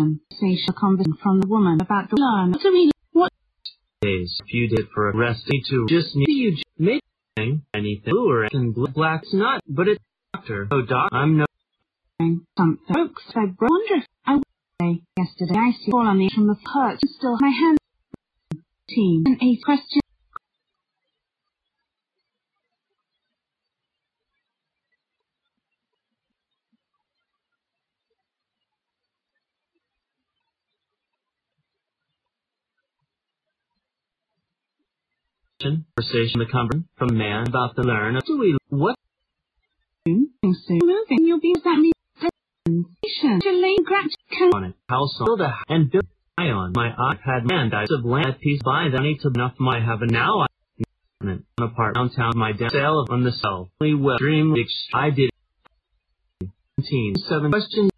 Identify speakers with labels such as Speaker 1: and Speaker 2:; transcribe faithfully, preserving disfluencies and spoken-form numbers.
Speaker 1: question. Sasha conversation from the woman about the learn to read. What
Speaker 2: days if you did for a rest me to just need you make anything blue or can black's not, but it's doctor. Oh doc, I'm no
Speaker 1: something. Folks, I wonder if I would say yesterday I see all on the from the hurt and still my hand. Team and a question.
Speaker 2: Conversation the conversation from man about the learn of do we what
Speaker 1: Soon moving you'll be that me presentation to lay gratitude
Speaker 2: on it. House on the and build eye on my iPad and I of land piece by the need to enough my have a now I on a part downtown my down sale on the cell. We will dream I did seven questions